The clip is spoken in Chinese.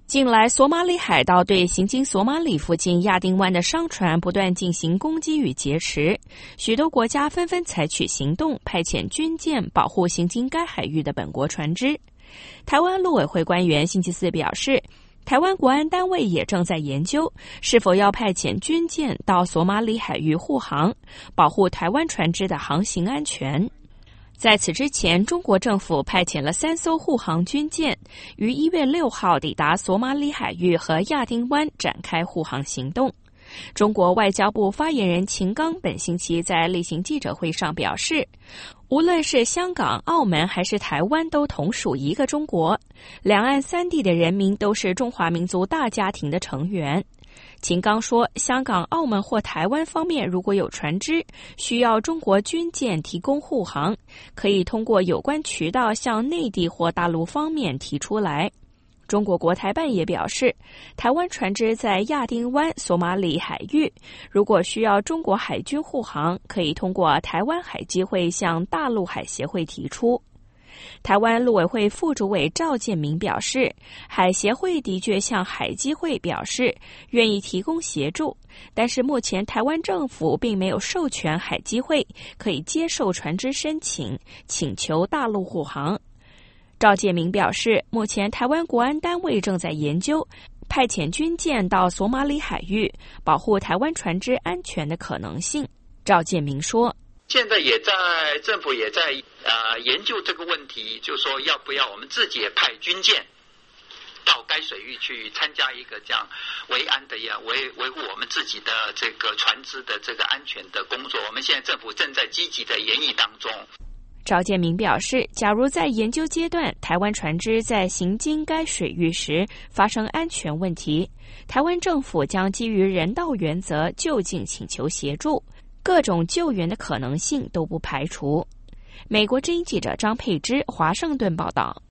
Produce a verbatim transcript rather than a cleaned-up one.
近来，索马里海盗对行经索马里附近亚丁湾的商船不断进行攻击与劫持，许多国家纷纷采取行动，派遣军舰保护行经该海域的本国船只。台湾陆委会官员星期四表示，台湾国安单位也正在研究是否要派遣军舰到索马里海域护航，保护台湾船只的航行安全。在此之前，中国政府派遣了三艘护航军舰，于一月六号抵达索马里海域和亚丁湾展开护航行动。中国外交部发言人秦刚本星期在例行记者会上表示，无论是香港、澳门还是台湾，都同属一个中国，两岸三地的人民都是中华民族大家庭的成员。秦刚说，香港、澳门或台湾方面如果有船只需要中国军舰提供护航，可以通过有关渠道向内地或大陆方面提出来。中国国台办也表示，台湾船只在亚丁湾、索马里海域，如果需要中国海军护航，可以通过台湾海基会向大陆海协会提出。台湾陆委会副主委赵建明表示，海协会的确向海基会表示愿意提供协助，但是目前台湾政府并没有授权海基会可以接受船只申请，请求大陆护航。赵建明表示，目前台湾国安单位正在研究派遣军舰到索马里海域保护台湾船只安全的可能性。赵建明说， 现在也在政府也在呃研究这个问题，就说要不要我们自己也派军舰到该水域去参加一个这样维安的呀维维护我们自己的这个船只的这个安全的工作。我们现在政府正在积极的研议当中。 赵建明表示，假如在研究阶段台湾船只在行经该水域时发生安全问题，台湾政府将基于人道原则就近请求协助，各种救援的可能性都不排除。美国之音记者张佩芝华盛顿报道。